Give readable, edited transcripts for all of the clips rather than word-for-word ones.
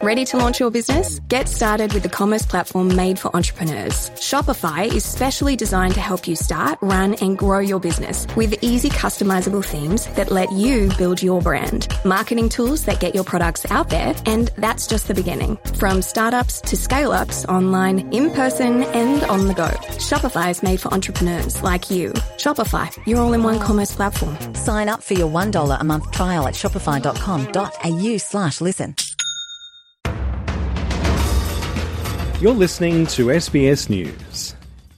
Ready to launch your business? Get started with the commerce platform made for entrepreneurs. Shopify is specially designed to help you start, run and grow your business with easy customizable themes that let you build your brand, marketing tools that get your products out there, and that's just the beginning. From startups to scale-ups, online, in person and on the go. Shopify is made for entrepreneurs like you. Shopify, your all-in-one commerce platform. Sign up for your $1 a month trial at shopify.com.au/listen. You're listening to SBS News.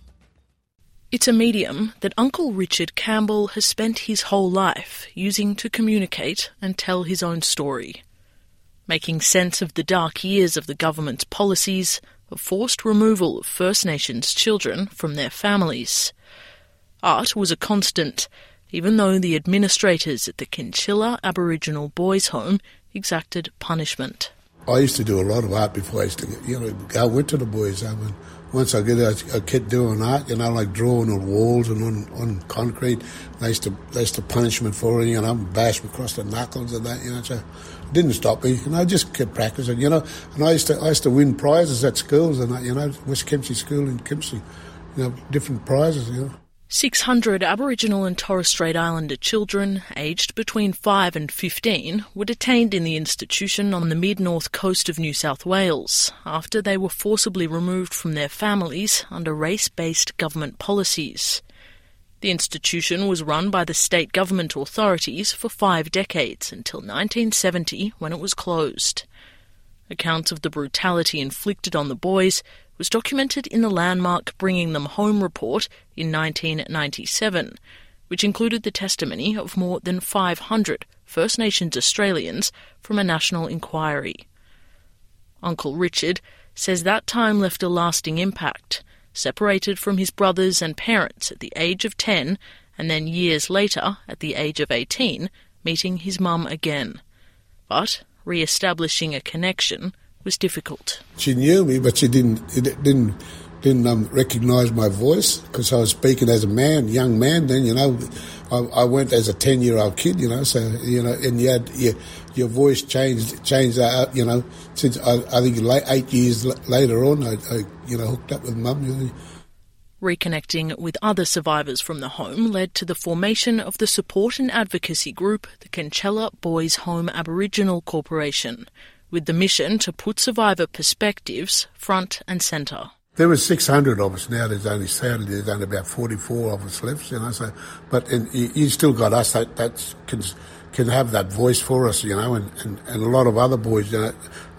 It's a medium that Uncle Richard Campbell has spent his whole life using to communicate and tell his own story, making sense of the dark years of the government's policies of forced removal of First Nations children from their families. Art was a constant, even though the administrators at the Kinchilla Aboriginal Boys' Home exacted punishment. I used to do a lot of art before I used to, go into the boys' home. And once I get a kid doing art, like drawing on walls and on concrete, they used to punish me for it, bash me across the knuckles and that, so it didn't stop me, I just kept practicing, and I used to win prizes at schools and that, West Kempsey School in Kempsey, different prizes, 600 Aboriginal and Torres Strait Islander children, aged between 5 and 15, were detained in the institution on the mid-north coast of New South Wales after they were forcibly removed from their families under race-based government policies. The institution was run by the state government authorities for 5 decades until 1970, when it was closed. Accounts of the brutality inflicted on the boys was documented in the landmark Bringing Them Home report in 1997, which included the testimony of more than 500 First Nations Australians from a national inquiry. Uncle Richard says that time left a lasting impact, separated from his brothers and parents at the age of 10 and then years later, at the age of 18, meeting his mum again. But re-establishing a connection was difficult. She knew me, but she didn't recognise my voice because I was speaking as a man, young man. Then I went as a 10-year-old kid. So and you had your voice changed. Since I think 8 years later on, I hooked up with Mum. Reconnecting with other survivors from the home led to the formation of the support and advocacy group, the Kinchilla Boys' Home Aboriginal Corporation, with the mission to put survivor perspectives front and centre. There were 600 of us. Now there's only about 44 of us left, So, but you still got us that can have that voice for us, and a lot of other boys, that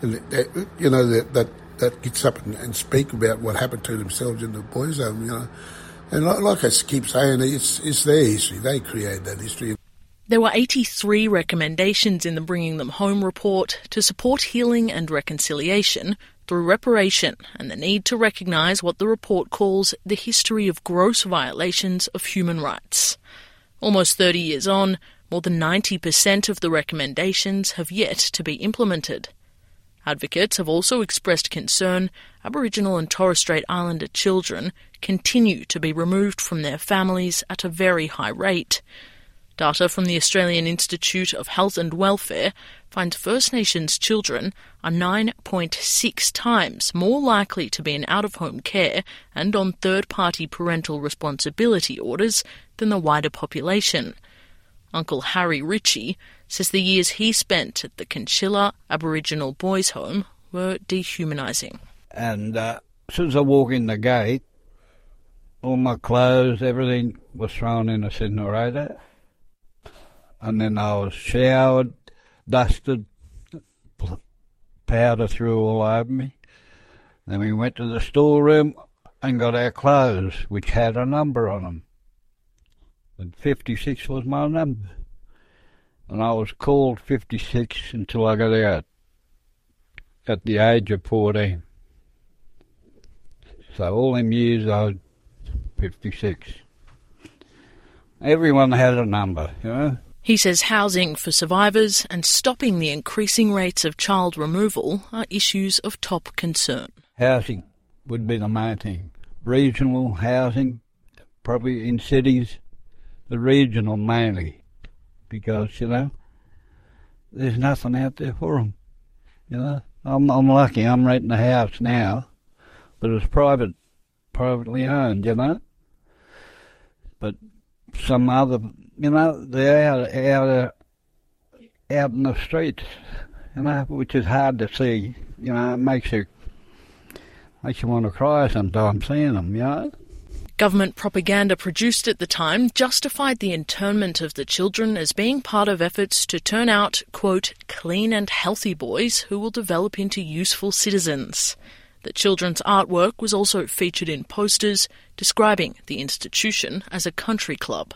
gets up and speak about what happened to themselves in the boys' home, And like I keep saying, it's their history. They create that history. There were 83 recommendations in the Bringing Them Home report to support healing and reconciliation through reparation and the need to recognise what the report calls the history of gross violations of human rights. Almost 30 years on, more than 90% of the recommendations have yet to be implemented. Advocates have also expressed concern Aboriginal and Torres Strait Islander children continue to be removed from their families at a very high rate. Data from the Australian Institute of Health and Welfare finds First Nations children are 9.6 times more likely to be in out-of-home care and on third-party parental responsibility orders than the wider population. Uncle Harry Ritchie says the years he spent at the Kinchilla Aboriginal Boys' Home were dehumanising. And as soon as I walk in the gate, all my clothes, everything was thrown in the incinerator. And then I was showered, dusted, powder threw all over me. Then we went to the storeroom and got our clothes, which had a number on them. And 56 was my number. And I was called 56 until I got out at the age of 14. So all them years I was 56. Everyone had a number, He says housing for survivors and stopping the increasing rates of child removal are issues of top concern. Housing would be the main thing. Regional housing, probably in cities, the regional mainly, because, there's nothing out there for them, I'm lucky. I'm renting a house now, but it's privately owned, you know. But some other, you know, they're out in the streets, you know, which is hard to see. You know, it makes you want to cry sometimes seeing them, you know. Government propaganda produced at the time justified the internment of the children as being part of efforts to turn out, quote, clean and healthy boys who will develop into useful citizens. The children's artwork was also featured in posters describing the institution as a country club.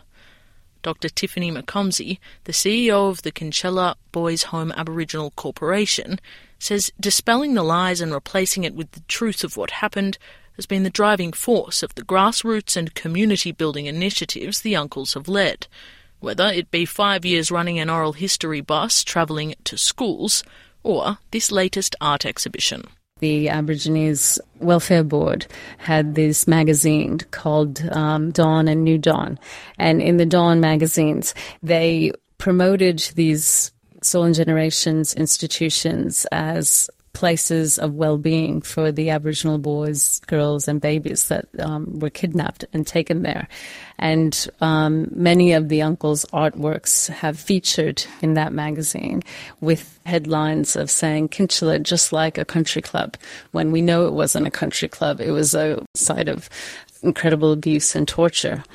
Dr. Tiffany McComsey, the CEO of the Kinchela Boys Home Aboriginal Corporation, says dispelling the lies and replacing it with the truth of what happened has been the driving force of the grassroots and community-building initiatives the uncles have led, whether it be 5 years running an oral history bus travelling to schools or this latest art exhibition. The Aborigines Welfare Board had this magazine called Dawn and New Dawn, and in the Dawn magazines they promoted these Soul and Generations institutions as places of well-being for the Aboriginal boys, girls and babies that were kidnapped and taken there. And many of the uncles' artworks have featured in that magazine with headlines of saying Kinchela just like a country club, when we know it wasn't a country club. It was a site of incredible abuse and torture.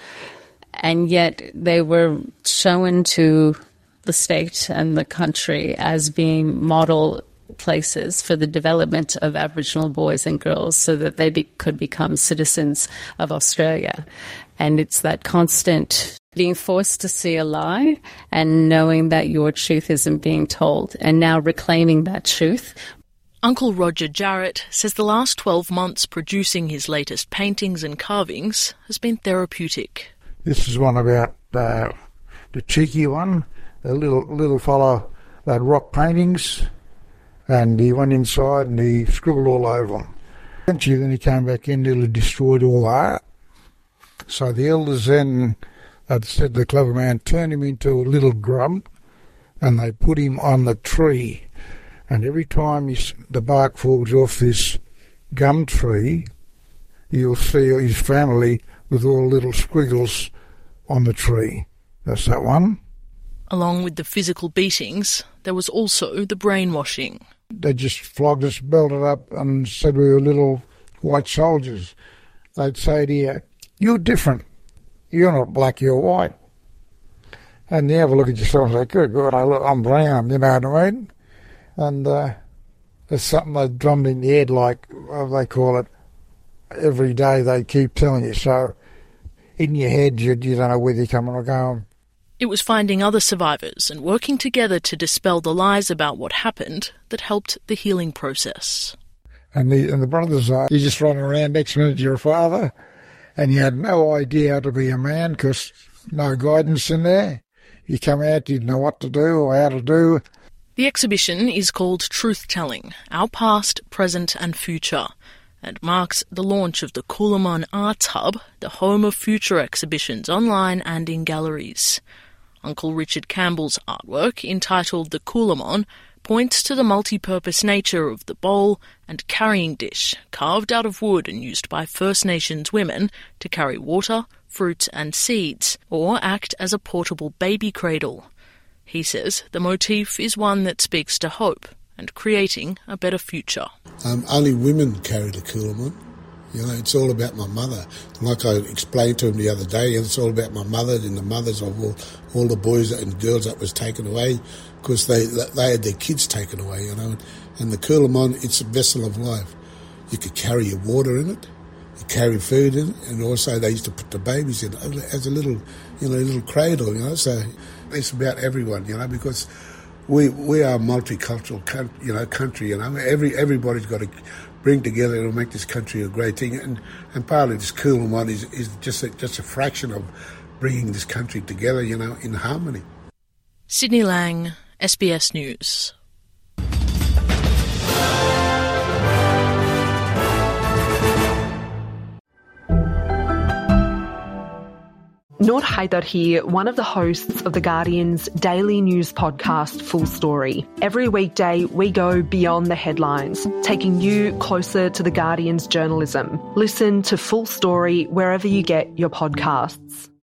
And yet they were shown to the state and the country as being model places for the development of Aboriginal boys and girls so that they could become citizens of Australia. And it's that constant being forced to see a lie and knowing that your truth isn't being told, and now reclaiming that truth. Uncle Roger Jarrett says the last 12 months producing his latest paintings and carvings has been therapeutic. This is one about the cheeky one, the little fellow that had rock paintings, and he went inside and he scribbled all over them. Eventually then he came back in, nearly destroyed all the art. So the elders then said to the clever man, turn him into a little grub, and they put him on the tree. And every time the bark falls off this gum tree, you'll see his family with all little squiggles on the tree. That's that one. Along with the physical beatings, there was also the brainwashing. They just flogged us, belted up, and said we were little white soldiers. They'd say to you, you're different. You're not black, you're white. And you have a look at yourself and say, good God, I'm brown, you know what I mean? And there's something they drummed in the head, like they call it, every day they keep telling you. So in your head, you don't know whether you're coming or going. It was finding other survivors and working together to dispel the lies about what happened that helped the healing process. And the brothers, you just run around, next minute you're a father, and you had no idea how to be a man because no guidance in there. You come out, you didn't know what to do or how to do. The exhibition is called Truth Telling, Our Past, Present and Future, and marks the launch of the Coolamon Arts Hub, the home of future exhibitions online and in galleries. Uncle Richard Campbell's artwork, entitled The Coolamon, points to the multi-purpose nature of the bowl and carrying dish, carved out of wood and used by First Nations women to carry water, fruits and seeds, or act as a portable baby cradle. He says the motif is one that speaks to hope and creating a better future. Only women carry the Coolamon. You know, it's all about my mother. Like I explained to him the other day, it's all about my mother and the mothers of all the boys and girls that was taken away because they had their kids taken away, you know. And the Coolamon, it's a vessel of life. You could carry your water in it, you carry food in it, and also they used to put the babies in it as a little cradle, you know. So it's about everyone, you know, because we are a multicultural country, you know. Everybody's got to bring together to make this country a great thing, and partly this Coolamon is just a fraction of bringing this country together, you know, in harmony. Sydney Lang, SBS News. Noor Haider here, one of the hosts of The Guardian's daily news podcast, Full Story. Every weekday, we go beyond the headlines, taking you closer to The Guardian's journalism. Listen to Full Story wherever you get your podcasts.